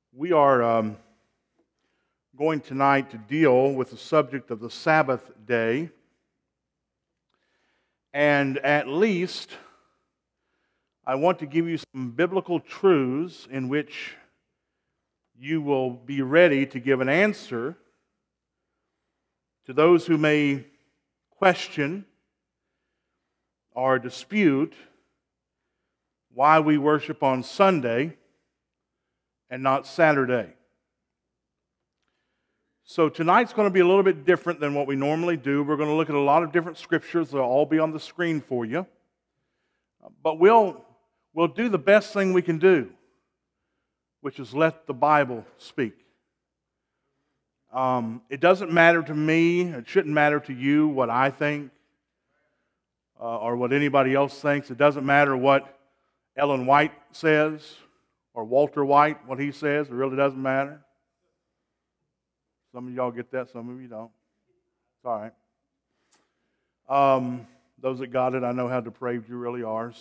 We are going tonight to deal with the subject of the Sabbath day, and at least I want to give you some biblical truths in which you will be ready to give an answer to those who may question or dispute why we worship on Sunday and not Saturday. So tonight's going to be a little bit different than what we normally do. We're going to look at a lot of different scriptures. They'll all be on the screen for you. But we'll do the best thing we can do, which is let the Bible speak. It doesn't matter to me, it shouldn't matter to you what I think or what anybody else thinks. It doesn't matter what Ellen White says or Walter White, what he says. It really doesn't matter. Some of y'all get that, some of you don't. It's all right. Those that got it, I know how depraved you really are.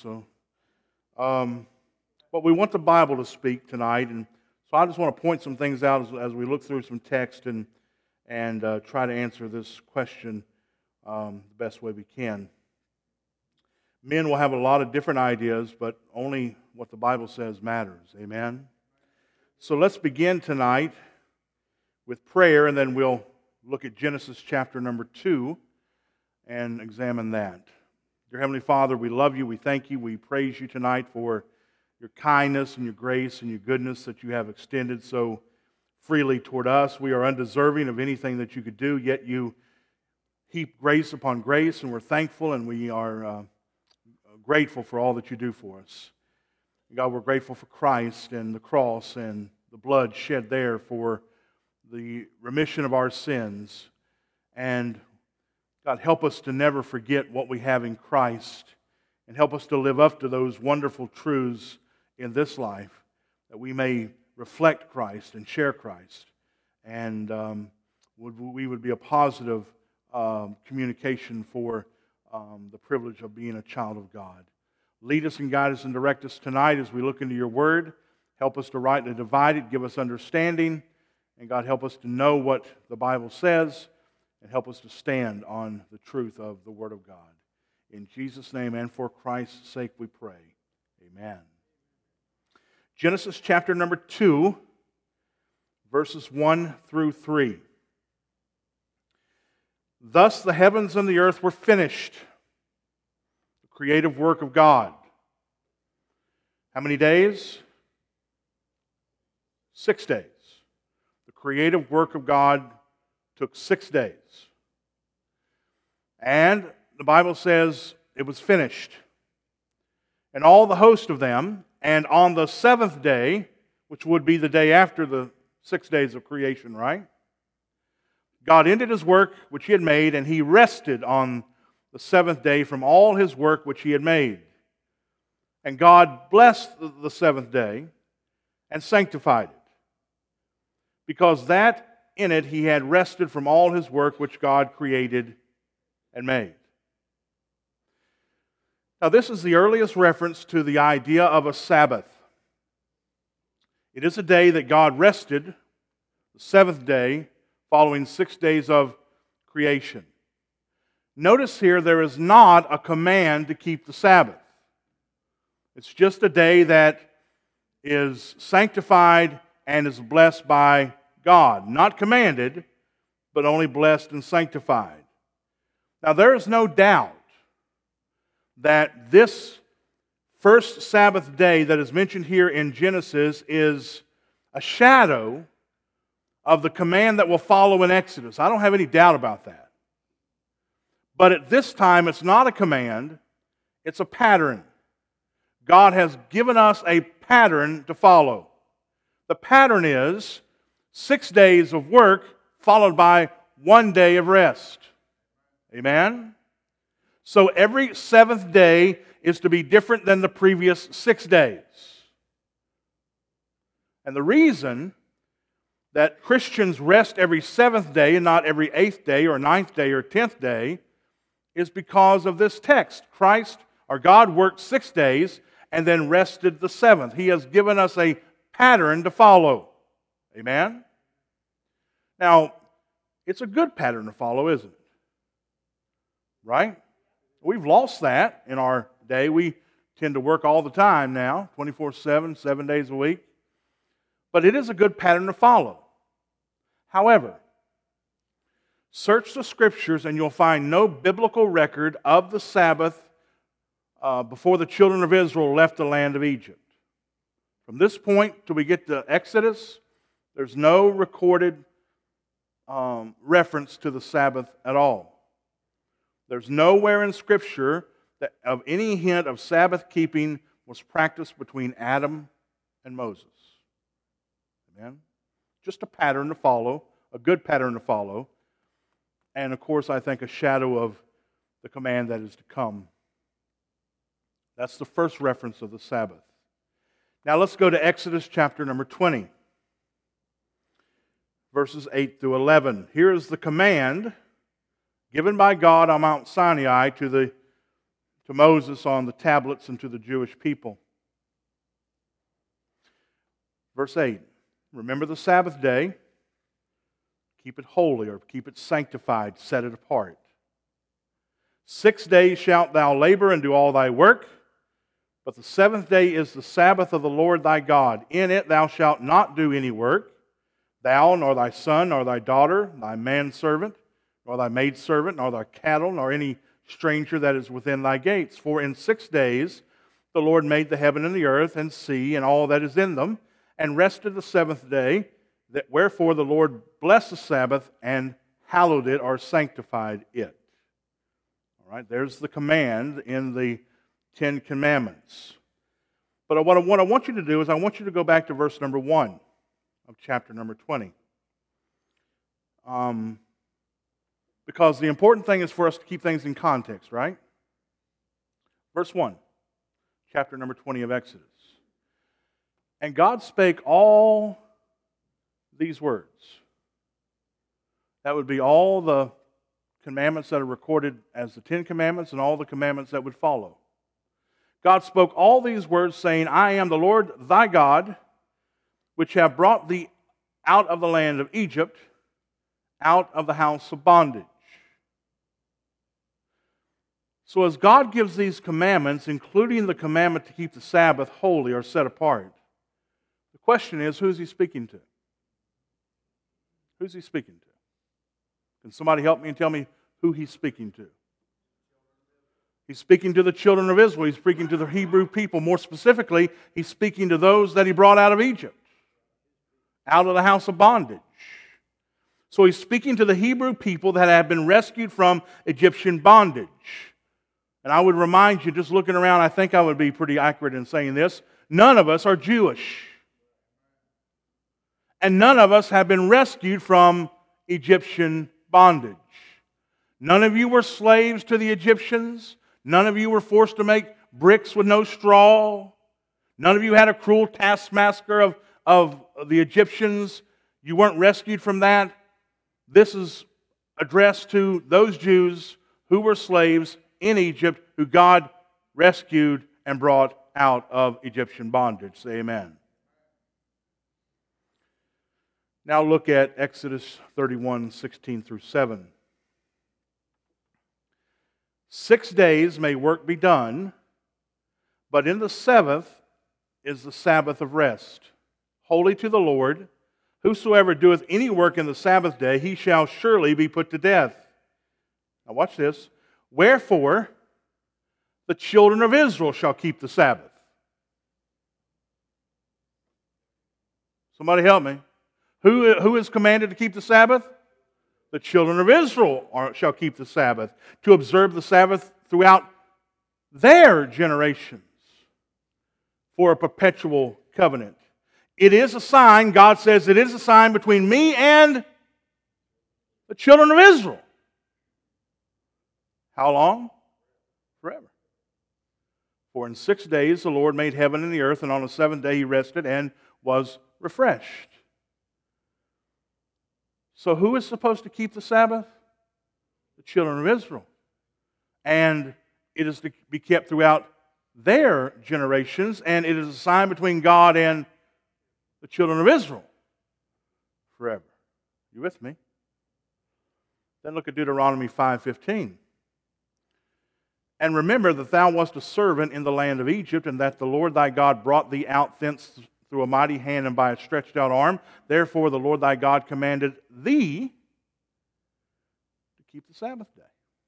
But we want the Bible to speak tonight, and so I just want to point some things out as we look through some text and try to answer this question the best way we can. Men will have a lot of different ideas, but only what the Bible says matters. Amen? So let's begin tonight with prayer, and then we'll look at Genesis chapter number 2 and examine that. Dear Heavenly Father, we love you, we thank you, we praise you tonight for your kindness and your grace and your goodness that you have extended so freely toward us. We are undeserving of anything that you could do, yet you heap grace upon grace, and we're thankful, and we are grateful for all that you do for us. God, we're grateful for Christ and the cross and the blood shed there for the remission of our sins. And God, help us to never forget what we have in Christ, and help us to live up to those wonderful truths in this life, that we may reflect Christ and share Christ, and we would be a positive communication for the privilege of being a child of God. Lead us and guide us and direct us tonight as we look into your word. Help us to rightly divide it, give us understanding, and God, help us to know what the Bible says, and help us to stand on the truth of the Word of God. In Jesus' name and for Christ's sake we pray. Amen. Genesis chapter number 2, verses 1 through 3. Thus the heavens and the earth were finished, the creative work of God. How many days? 6 days. The creative work of God took 6 days. And the Bible says it was finished. And all the host of them, and on the seventh day, which would be the day after the 6 days of creation, right? God ended his work which he had made, and he rested on the seventh day from all his work which he had made. And God blessed the seventh day and sanctified it, because that in it he had rested from all his work which God created and made. Now this is the earliest reference to the idea of a Sabbath. It is a day that God rested, the seventh day, following 6 days of creation. Notice here there is not a command to keep the Sabbath. It's just a day that is sanctified and is blessed by God. Not commanded, but only blessed and sanctified. Now there is no doubt that this first Sabbath day that is mentioned here in Genesis is a shadow of the command that will follow in Exodus. I don't have any doubt about that. But at this time, it's not a command, it's a pattern. God has given us a pattern to follow. The pattern is 6 days of work followed by 1 day of rest. Amen? So every seventh day is to be different than the previous 6 days. And the reason that Christians rest every seventh day and not every 8th day or 9th day or 10th day is because of this text. Christ, or God, worked 6 days and then rested the seventh. He has given us a pattern to follow. Amen? Now, it's a good pattern to follow, isn't it? Right? We've lost that in our day. We tend to work all the time now, 24/7, 7 days a week. But it is a good pattern to follow. However, search the Scriptures and you'll find no biblical record of the Sabbath before the children of Israel left the land of Egypt. From this point till we get to Exodus, there's no recorded reference to the Sabbath at all. There's nowhere in Scripture that of any hint of Sabbath keeping was practiced between Adam and Moses. Amen? Just a pattern to follow, a good pattern to follow. And of course, I think a shadow of the command that is to come. That's the first reference of the Sabbath. Now let's go to Exodus chapter number 20, verses 8 through 11. Here is the command given by God on Mount Sinai to Moses on the tablets and to the Jewish people. Verse 8, remember the Sabbath day, keep it holy or keep it sanctified, set it apart. 6 days shalt thou labor and do all thy work, but the seventh day is the Sabbath of the Lord thy God. In it thou shalt not do any work, thou, nor thy son, nor thy daughter, thy manservant, nor thy maidservant, nor thy cattle, nor any stranger that is within thy gates. For in 6 days the Lord made the heaven and the earth and sea and all that is in them, and rested the seventh day. Wherefore the Lord blessed the Sabbath and hallowed it or sanctified it. All right, there's the command in the Ten Commandments. But what I want you to do is I want you to go back to verse number 1 of chapter number 20. Because the important thing is for us to keep things in context, right? Verse 1, chapter number 20 of Exodus. And God spake all these words. That would be all the commandments that are recorded as the Ten Commandments and all the commandments that would follow. God spoke all these words, saying, I am the Lord thy God, which have brought thee out of the land of Egypt, out of the house of bondage. So as God gives these commandments, including the commandment to keep the Sabbath holy or set apart, the question is, who is he speaking to? Who's he speaking to? Can somebody help me and tell me who he's speaking to? He's speaking to the children of Israel. He's speaking to the Hebrew people. More specifically, he's speaking to those that he brought out of Egypt, out of the house of bondage. So he's speaking to the Hebrew people that have been rescued from Egyptian bondage. And I would remind you, just looking around, I think I would be pretty accurate in saying this, none of us are Jewish. And none of us have been rescued from Egyptian bondage. None of you were slaves to the Egyptians. None of you were forced to make bricks with no straw. None of you had a cruel taskmaster of the Egyptians. You weren't rescued from that. This is addressed to those Jews who were slaves in Egypt, who God rescued and brought out of Egyptian bondage. Say amen. Now look at Exodus 31, 16 through 7. 6 days may work be done, but in the seventh is the Sabbath of rest, holy to the Lord. Whosoever doeth any work in the Sabbath day, he shall surely be put to death. Now watch this. Wherefore, the children of Israel shall keep the Sabbath. Somebody help me. Who is commanded to keep the Sabbath? The children of Israel shall keep the Sabbath, to observe the Sabbath throughout their generations for a perpetual covenant. It is a sign, God says, it is a sign between me and the children of Israel. How long? Forever. For in 6 days the Lord made heaven and the earth, and on the seventh day he rested and was refreshed. So who is supposed to keep the Sabbath? The children of Israel. And it is to be kept throughout their generations, and it is a sign between God and the children of Israel. forever. You with me? Then look at Deuteronomy 5:15. And remember that thou wast a servant in the land of Egypt, and that the Lord thy God brought thee out thence through a mighty hand and by a stretched out arm. Therefore the Lord thy God commanded thee to keep the Sabbath day.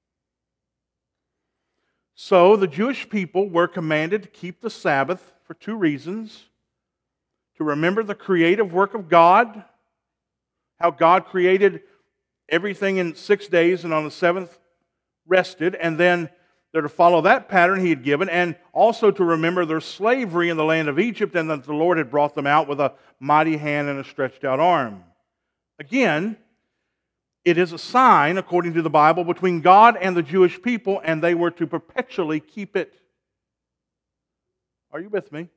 So the Jewish people were commanded to keep the Sabbath for two reasons: to remember the creative work of God, how God created everything in 6 days and on the seventh rested, and then they're to follow that pattern he had given, and also to remember their slavery in the land of Egypt, and that the Lord had brought them out with a mighty hand and a stretched out arm. Again, it is a sign, according to the Bible, between God and the Jewish people, and they were to perpetually keep it. Are you with me?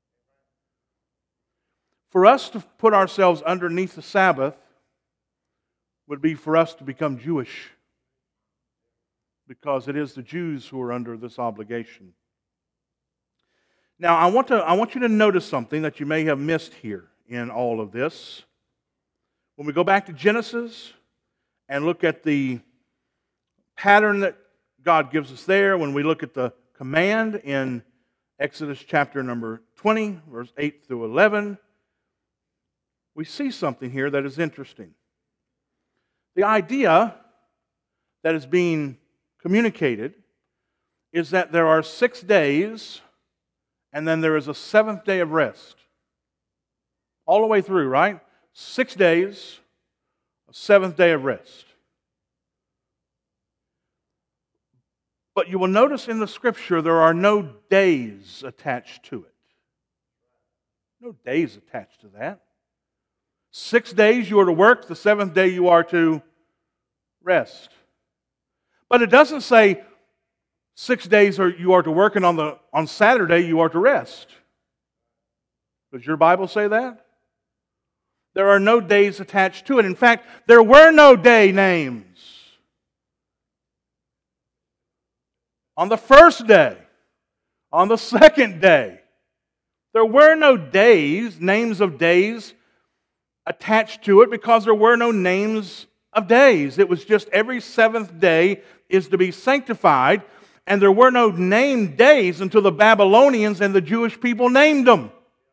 For us to put ourselves underneath the Sabbath would be for us to become Jewish, because it is the Jews who are under this obligation. Now, I want you to notice something that you may have missed here in all of this. When we go back to Genesis and look at the pattern that God gives us there, when we look at the command in Exodus chapter number 20, verse 8 through 11, we see something here that is interesting. The idea that is being communicated is that there are 6 days and then there is a seventh day of rest. All the way through, right? 6 days, a seventh day of rest. But you will notice in the Scripture there are no days attached to it. No days attached to that. 6 days you are to work, the seventh day you are to rest. But it doesn't say 6 days you are to work, and on Saturday you are to rest. Does your Bible say that? There are no days attached to it. In fact, there were no day names. On the first day, on the second day, there were no days, names of days attached to it, because there were no names of days. It was just every seventh day is to be sanctified, and there were no named days until the Babylonians and the Jewish people named them.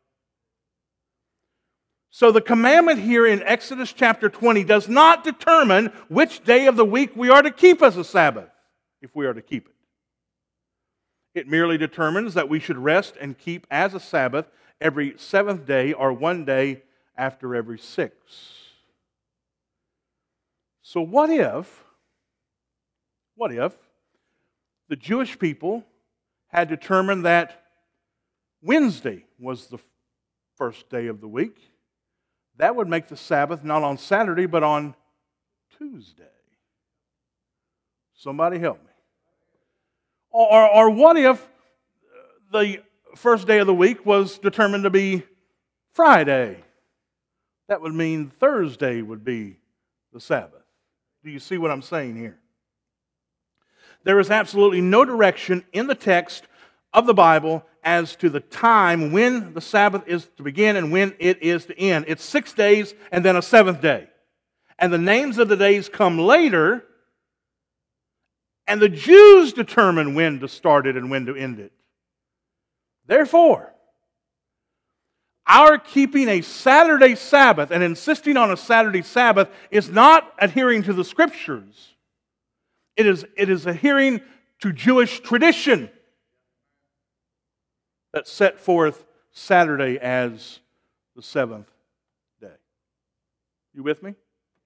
So the commandment here in Exodus chapter 20 does not determine which day of the week we are to keep as a Sabbath, if we are to keep it. It merely determines that we should rest and keep as a Sabbath every seventh day, or 1 day after every 6. So what if the Jewish people had determined that Wednesday was the first day of the week? That would make the Sabbath not on Saturday, but on Tuesday. Somebody help me. Or what if the first day of the week was determined to be Friday? That would mean Thursday would be the Sabbath. Do you see what I'm saying here? There is absolutely no direction in the text of the Bible as to the time when the Sabbath is to begin and when it is to end. It's 6 days and then a seventh day. And the names of the days come later, and the Jews determine when to start it and when to end it. Therefore, our keeping a Saturday Sabbath and insisting on a Saturday Sabbath is not adhering to the Scriptures. It is adhering to Jewish tradition that set forth Saturday as the seventh day. You with me?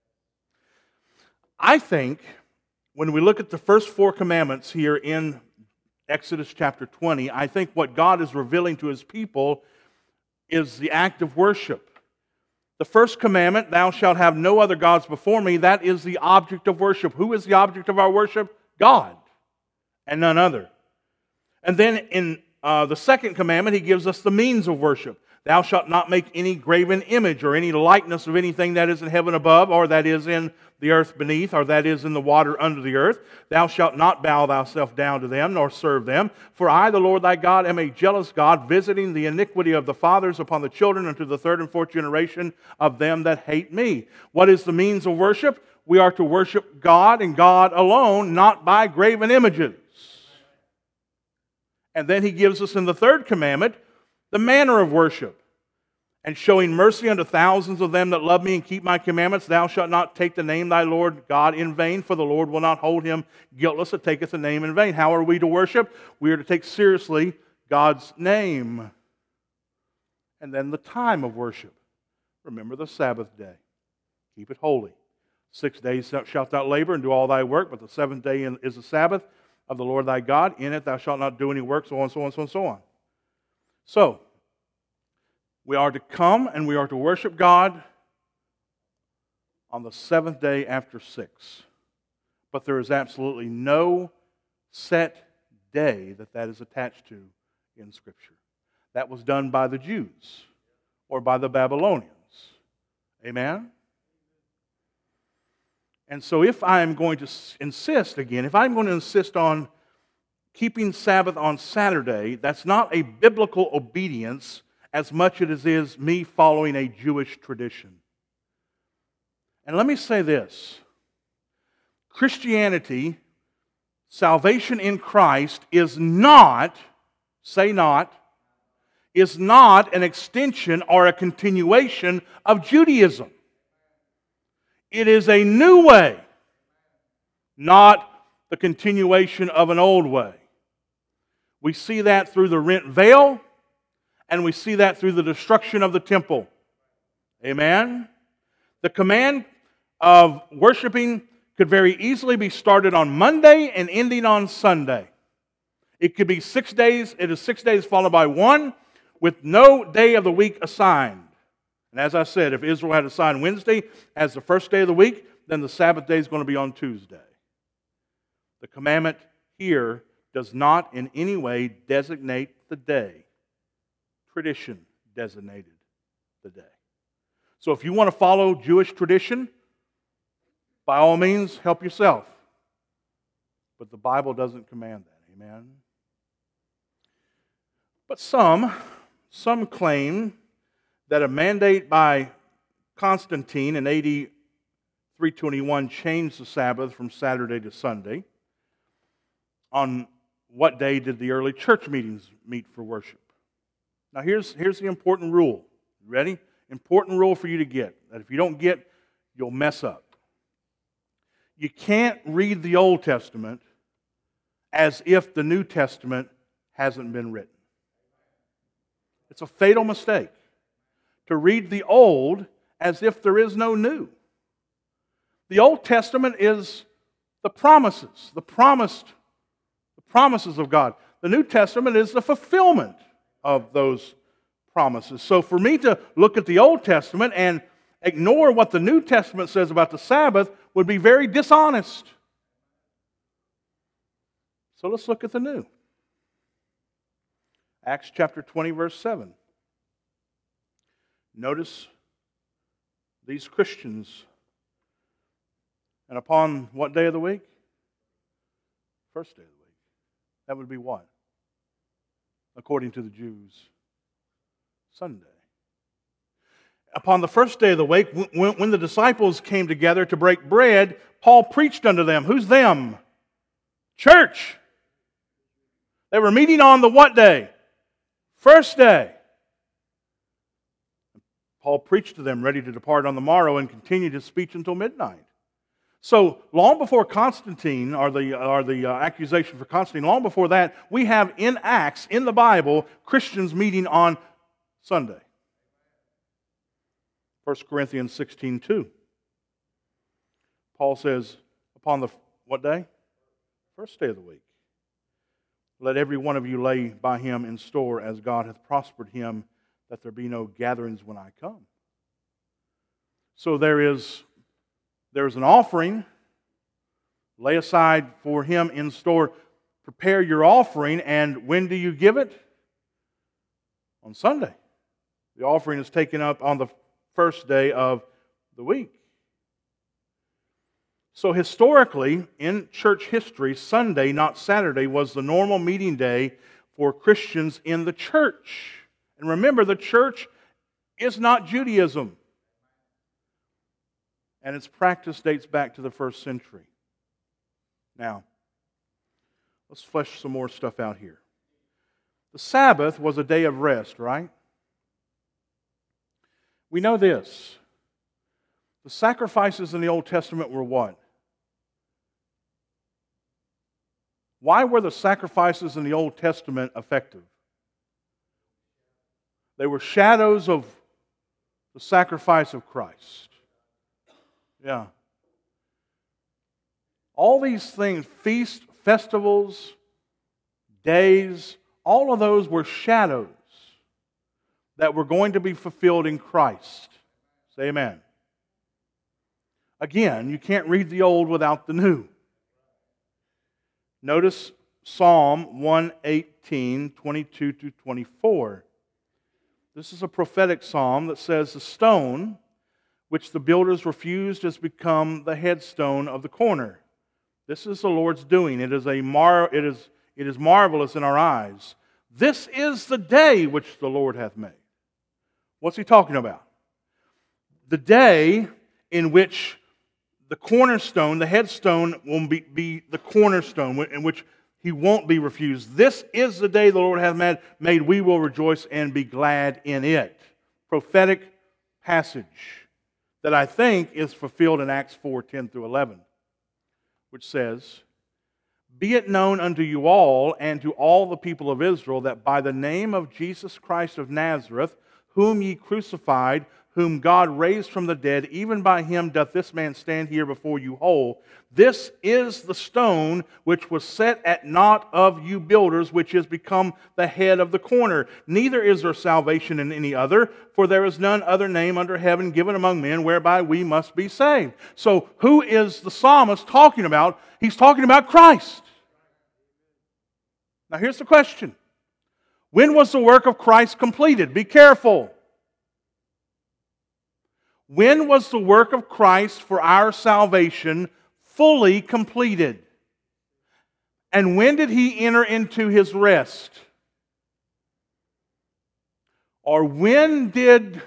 I think when we look at the first 4 commandments here in Exodus chapter 20, I think what God is revealing to His people is the act of worship. The first commandment, thou shalt have no other gods before me, that is the object of worship. Who is the object of our worship? God, and none other. And then in the second commandment, He gives us the means of worship. Thou shalt not make any graven image or any likeness of anything that is in heaven above, or that is in the earth beneath, or that is in the water under the earth. Thou shalt not bow thyself down to them, nor serve them. For I, the Lord thy God, am a jealous God, visiting the iniquity of the fathers upon the children unto the third and fourth generation of them that hate me. What is the means of worship? We are to worship God and God alone, not by graven images. And then he gives us in the third commandment the manner of worship. And showing mercy unto thousands of them that love me and keep my commandments, thou shalt not take the name thy Lord God in vain, for the Lord will not hold him guiltless that taketh the name in vain. How are we to worship? We are to take seriously God's name. And then the time of worship. Remember the Sabbath day. Keep it holy. 6 days shalt thou labor and do all thy work, but the seventh day is the Sabbath of the Lord thy God. In it thou shalt not do any work, so on, so on, so on, so on. So, we are to come and we are to worship God on the seventh day after 6. But there is absolutely no set day that is attached to in Scripture. That was done by the Jews or by the Babylonians. Amen? And so if I'm going to insist on keeping Sabbath on Saturday, that's not a biblical obedience as much as it is me following a Jewish tradition. And let me say this. Christianity, salvation in Christ, is not an extension or a continuation of Judaism. It is a new way, not the continuation of an old way. We see that through the rent veil, and we see that through the destruction of the temple. Amen? The command of worshiping could very easily be started on Monday and ending on Sunday. It could be 6 days. It is 6 days followed by one with no day of the week assigned. And as I said, if Israel had assigned Wednesday as the first day of the week, then the Sabbath day is going to be on Tuesday. The commandment here does not in any way designate the day. Tradition designated the day. So if you want to follow Jewish tradition, by all means, help yourself. But the Bible doesn't command that. Amen? But some claim that a mandate by Constantine in AD 321 changed the Sabbath from Saturday to Sunday. On what day did the early church meetings meet for worship? Now here's the important rule. You ready? Important rule for you to get. That if you don't get, you'll mess up. You can't read the Old Testament as if the New Testament hasn't been written. It's a fatal mistake to read the Old as if there is no New. The Old Testament is the promises, the promises of God. The New Testament is the fulfillment of those promises. So for me to look at the Old Testament and ignore what the New Testament says about the Sabbath would be very dishonest. So let's look at the New. Acts chapter 20, verse 7. Notice these Christians. And upon what day of the week? First day of the week. That would be what? According to the Jews, Sunday. Upon the first day of the week, when the disciples came together to break bread, Paul preached unto them. Who's them? Church. They were meeting on the what day? First day. Paul preached to them, ready to depart on the morrow, and continued his speech until midnight. So, long before Constantine, or the accusation for Constantine, long before that, we have in Acts, in the Bible, Christians meeting on Sunday. 1 Corinthians 16:2. Paul says, upon the what day? First day of the week. Let every one of you lay by him in store as God hath prospered him, that there be no gatherings when I come. So there's an offering. Lay aside for him in store. Prepare your offering, and when do you give it? On Sunday. The offering is taken up on the first day of the week. So historically, in church history, Sunday, not Saturday, was the normal meeting day for Christians in the church. And remember, the church is not Judaism. And its practice dates back to the first century. Now, let's flesh some more stuff out here. The Sabbath was a day of rest, right? We know this. The sacrifices in the Old Testament were what? Why were the sacrifices in the Old Testament effective? They were shadows of the sacrifice of Christ. Yeah. All these things, feasts, festivals, days, all of those were shadows that were going to be fulfilled in Christ. Say amen. Again, you can't read the old without the new. Notice Psalm 118, 22 to 24. This is a prophetic psalm that says, "The stone which the builders refused has become the headstone of the corner. This is the Lord's doing. It is marvelous in our eyes. This is the day which the Lord hath made." What's he talking about? The day in which the cornerstone, the headstone, will be the cornerstone, in which he won't be refused. This is the day the Lord hath made. We will rejoice and be glad in it. Prophetic passage that I think is fulfilled in Acts 4, 10 through 11, which says, "Be it known unto you all and to all the people of Israel that by the name of Jesus Christ of Nazareth, whom ye crucified, whom God raised from the dead, even by him doth this man stand here before you whole. This is the stone which was set at naught of you builders, which is become the head of the corner. Neither is there salvation in any other, for there is none other name under heaven given among men whereby we must be saved." So who is the psalmist talking about? He's talking about Christ. Now here's the question. When was the work of Christ completed? Be careful. When was the work of Christ for our salvation fully completed? And when did he enter into his rest? Or when did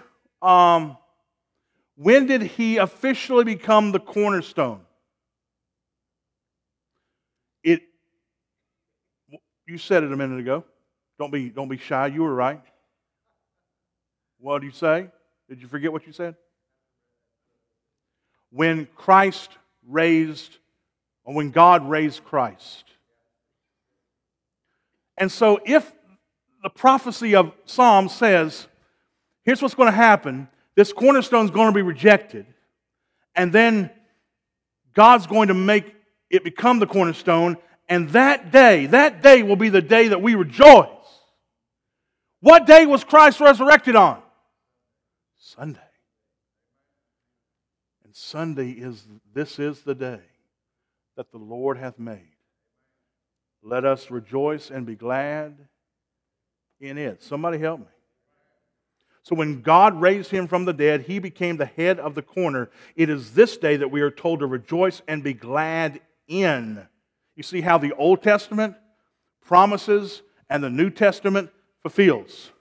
he officially become the cornerstone? You said it a minute ago. Don't be shy. You were right. What did you say? Did you forget what you said? When God raised Christ. And so if the prophecy of Psalm says, here's what's going to happen, this cornerstone is going to be rejected, and then God's going to make it become the cornerstone, and that day will be the day that we rejoice. What day was Christ resurrected on? Sunday. And this is the day that the Lord hath made. Let us rejoice and be glad in it. Somebody help me. So when God raised him from the dead, he became the head of the corner. It is this day that we are told to rejoice and be glad in. You see how the Old Testament promises and the New Testament fulfills.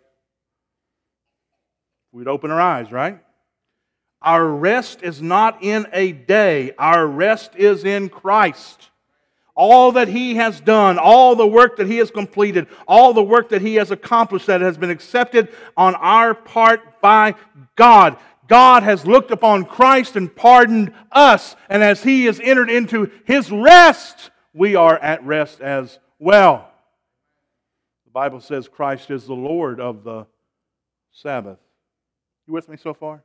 We'd open our eyes, right? Our rest is not in a day. Our rest is in Christ. All that he has done, all the work that he has completed, all the work that he has accomplished that has been accepted on our part by God. God has looked upon Christ and pardoned us. And as he has entered into his rest, we are at rest as well. The Bible says Christ is the Lord of the Sabbath. You with me so far?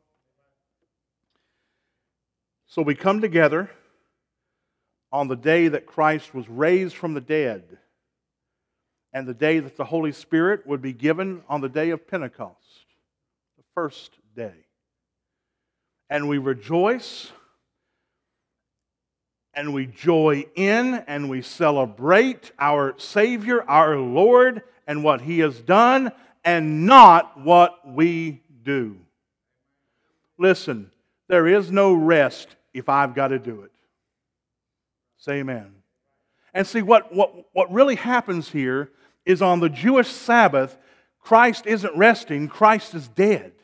So we come together on the day that Christ was raised from the dead and the day that the Holy Spirit would be given on the day of Pentecost, the first day. And we rejoice and we joy in and we celebrate our Savior, our Lord, and what he has done and not what we do. Listen, there is no rest if I've got to do it. Say amen. And see, what really happens here is on the Jewish Sabbath, Christ isn't resting, Christ is dead.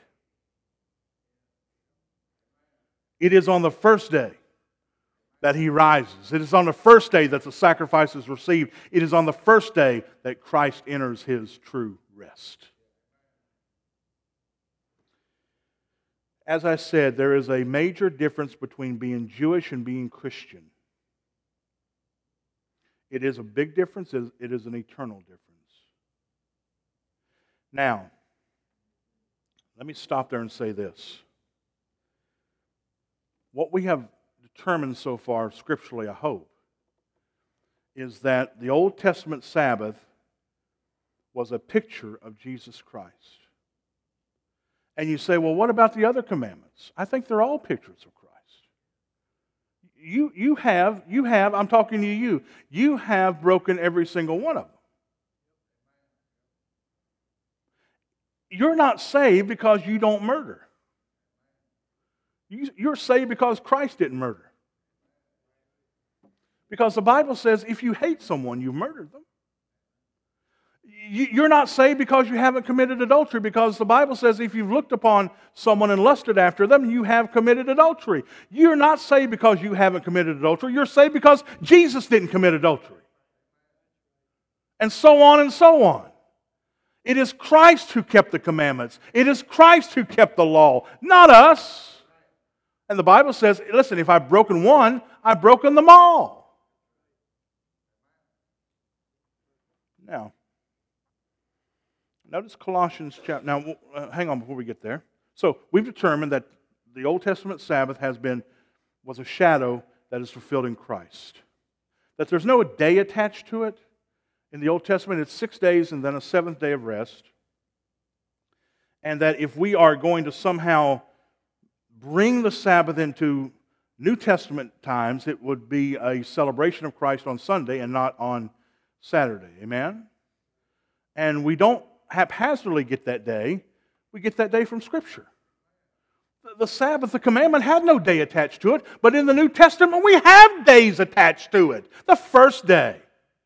It is on the first day that He rises. It is on the first day that the sacrifice is received. It is on the first day that Christ enters His true rest. As I said, there is a major difference between being Jewish and being Christian. It is a big difference. It is an eternal difference. Now, let me stop there and say this. What we have determined so far, scripturally, I hope, is that the Old Testament Sabbath was a picture of Jesus Christ. And you say, well, what about the other commandments? I think they're all pictures of Christ. You have, I'm talking to you, you have broken every single one of them. You're not saved because you don't murder. You're saved because Christ didn't murder. Because the Bible says if you hate someone, you murdered them. You're not saved because you haven't committed adultery, because the Bible says if you've looked upon someone and lusted after them, you have committed adultery. You're not saved because you haven't committed adultery. You're saved because Jesus didn't commit adultery. And so on and so on. It is Christ who kept the commandments. It is Christ who kept the law, not us. And the Bible says, listen, if I've broken one, I've broken them all. Now, notice Colossians chapter. Now, hang on before we get there. So, we've determined that the Old Testament Sabbath was a shadow that is fulfilled in Christ. That there's no day attached to it. In the Old Testament, it's 6 days and then a seventh day of rest. And that if we are going to somehow bring the Sabbath into New Testament times, it would be a celebration of Christ on Sunday and not on Saturday. Amen? And we don't haphazardly get that day. We get that day from Scripture. The Sabbath, the commandment, had no day attached to it, but in the New Testament we have days attached to it. The first day.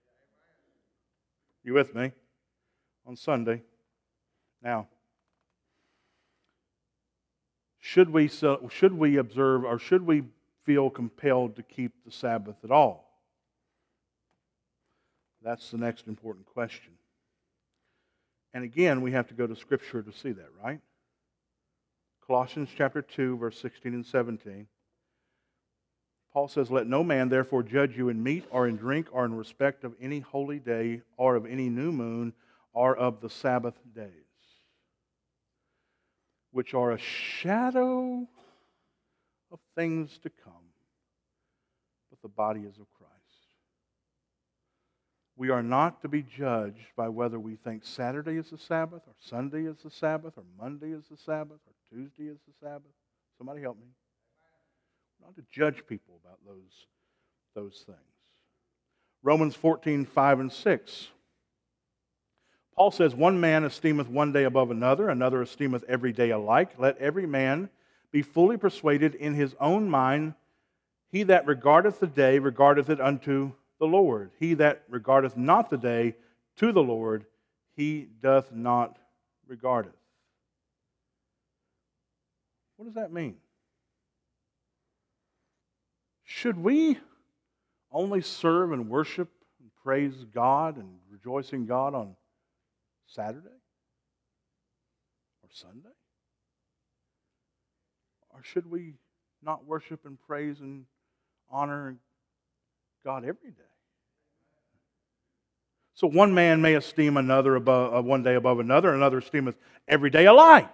You with me? On Sunday. Now, should we observe or should we feel compelled to keep the Sabbath at all? That's the next important question. And again, we have to go to Scripture to see that, right? Colossians chapter 2, verse 16 and 17. Paul says, "Let no man therefore judge you in meat or in drink or in respect of any holy day or of any new moon or of the Sabbath days, which are a shadow of things to come, but the body is of Christ." We are not to be judged by whether we think Saturday is the Sabbath or Sunday is the Sabbath or Monday is the Sabbath or Tuesday is the Sabbath. Somebody help me. We're not to judge people about those things. Romans 14, 5 and 6. Paul says, "One man esteemeth one day above another, another esteemeth every day alike. Let every man be fully persuaded in his own mind. He that regardeth the day regardeth it unto the Lord. He that regardeth not the day to the Lord, he doth not regard it." What does that mean? Should we only serve and worship and praise God and rejoice in God on Saturday or Sunday? Or should we not worship and praise and honor God every day? So one man may esteem another above one day above another, another esteemeth every day alike.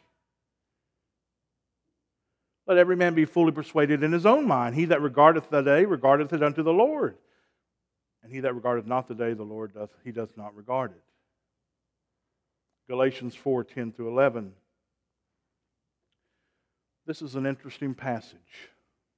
Let every man be fully persuaded in his own mind. He that regardeth the day regardeth it unto the Lord, and he that regardeth not the day the Lord doth not regard it. Galatians 4, 10 through 11. This is an interesting passage.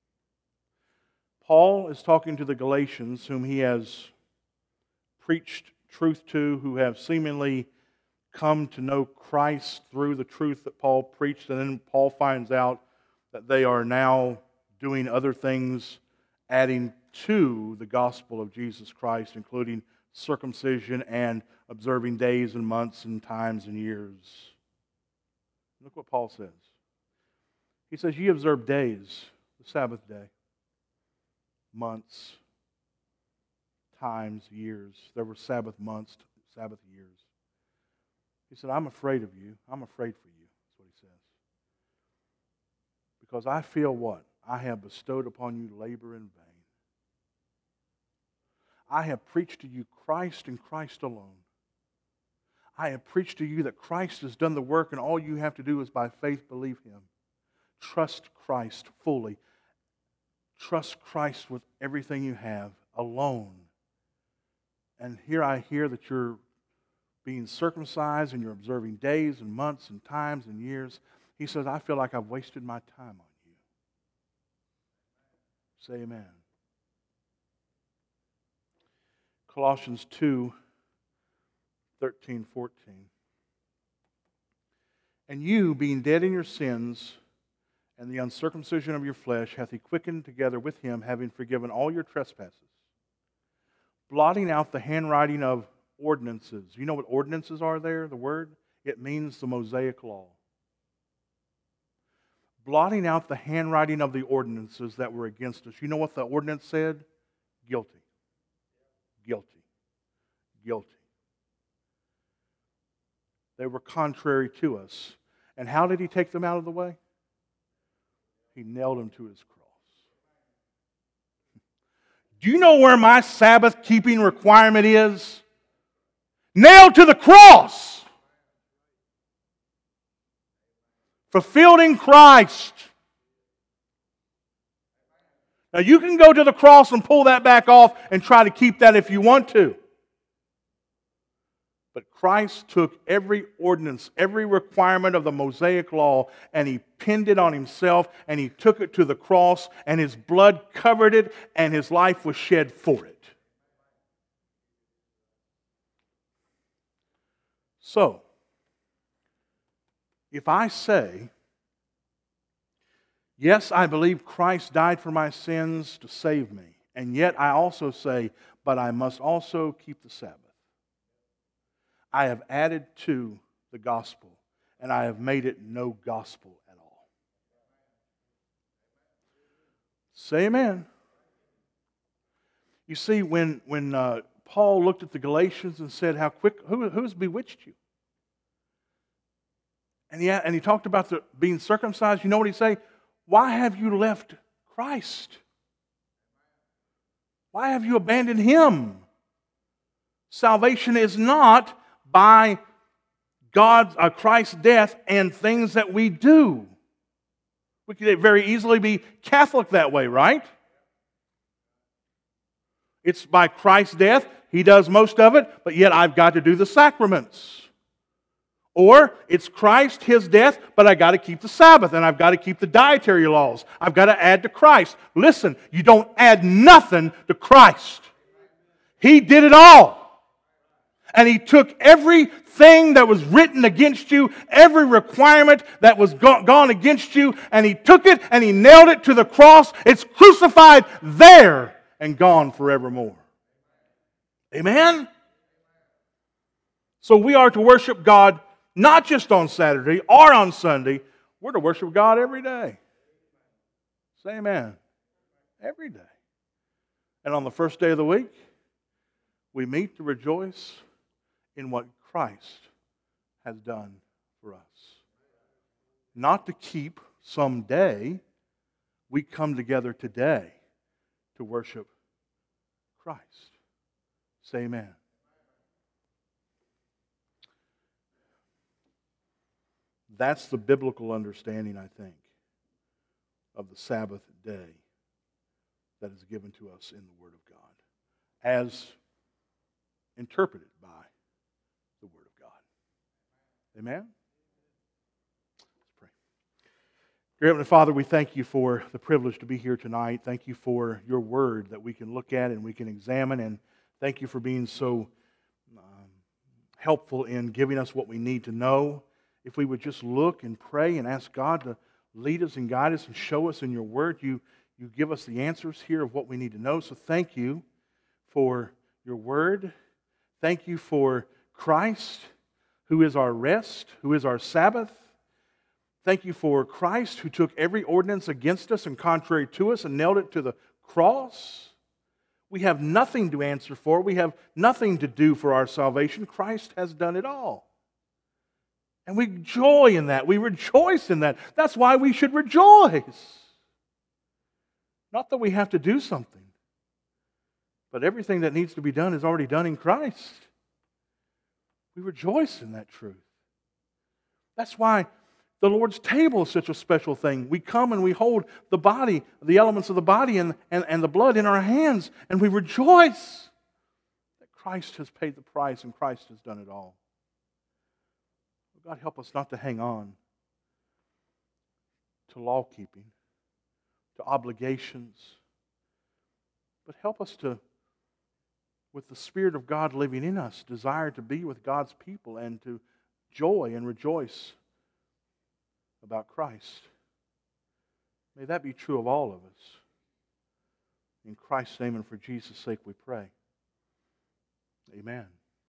Paul is talking to the Galatians whom he has preached truth to, who have seemingly come to know Christ through the truth that Paul preached, and then Paul finds out that they are now doing other things, adding to the gospel of Jesus Christ, including circumcision and observing days and months and times and years. Look what Paul says. He says, "Ye observe days," the Sabbath day, months, times, years. There were Sabbath months, Sabbath years. He said, "I'm afraid of you. I'm afraid for you." That's what he says. Because I feel what? I have bestowed upon you labor in vain. I have preached to you Christ and Christ alone. I have preached to you that Christ has done the work, and all you have to do is by faith believe Him. Trust Christ fully. Trust Christ with everything you have, alone. And here I hear that you're being circumcised and you're observing days and months and times and years. He says, I feel like I've wasted my time on you. Say amen. Colossians 2:13-14. And you, being dead in your sins and the uncircumcision of your flesh, hath He quickened together with Him, having forgiven all your trespasses, blotting out the handwriting of ordinances. You know what ordinances are there, the word? It means the Mosaic law. Blotting out the handwriting of the ordinances that were against us. You know what the ordinance said? Guilty. Guilty. Guilty. They were contrary to us. And how did He take them out of the way? He nailed them to His cross. Do you know where my Sabbath keeping requirement is? Nailed to the cross. Fulfilled in Christ. Now you can go to the cross and pull that back off and try to keep that if you want to. But Christ took every ordinance, every requirement of the Mosaic law, and He pinned it on Himself, and He took it to the cross, and His blood covered it, and His life was shed for it. So, if I say, yes, I believe Christ died for my sins to save me, and yet I also say, but I must also keep the Sabbath, I have added to the gospel, and I have made it no gospel at all. Say amen. You see, when Paul looked at the Galatians and said, "How quick? Who's bewitched you?" And he talked about being circumcised. You know what he say? Why have you left Christ? Why have you abandoned Him? Salvation is not by Christ's death and things that we do. We could very easily be Catholic that way, right? It's by Christ's death. He does most of it, but yet I've got to do the sacraments. Or it's Christ, His death, but I've got to keep the Sabbath, and I've got to keep the dietary laws. I've got to add to Christ. Listen, you don't add nothing to Christ. He did it all. And He took everything that was written against you, every requirement that was gone against you, and He took it and He nailed it to the cross. It's crucified there and gone forevermore. Amen? So we are to worship God not just on Saturday or on Sunday. We're to worship God every day. Say amen. Every day. And on the first day of the week, we meet to rejoice in what Christ has done for us. Not to keep someday. We come together today to worship Christ. Say amen. That's the biblical understanding, I think, of the Sabbath day that is given to us in the Word of God, as interpreted by the Word of God. Amen? Let's pray. Dear Heavenly Father, we thank You for the privilege to be here tonight. Thank You for Your Word that we can look at and we can examine, and thank You for being so helpful in giving us what we need to know. If we would just look and pray and ask God to lead us and guide us and show us in your word, you give us the answers here of what we need to know. So thank you for your word. Thank you for Christ, who is our rest, who is our Sabbath. Thank you for Christ, who took every ordinance against us and contrary to us and nailed it to the cross. We have nothing to answer for. We have nothing to do for our salvation. Christ has done it all. And we joy in that. We rejoice in that. That's why we should rejoice. Not that we have to do something, but everything that needs to be done is already done in Christ. We rejoice in that truth. That's why the Lord's table is such a special thing. We come and we hold the body, the elements of the body and the blood in our hands, and we rejoice that Christ has paid the price and Christ has done it all. God, help us not to hang on to law-keeping, to obligations, but help us to, with the Spirit of God living in us, desire to be with God's people and to joy and rejoice about Christ. May that be true of all of us. In Christ's name and for Jesus' sake we pray. Amen.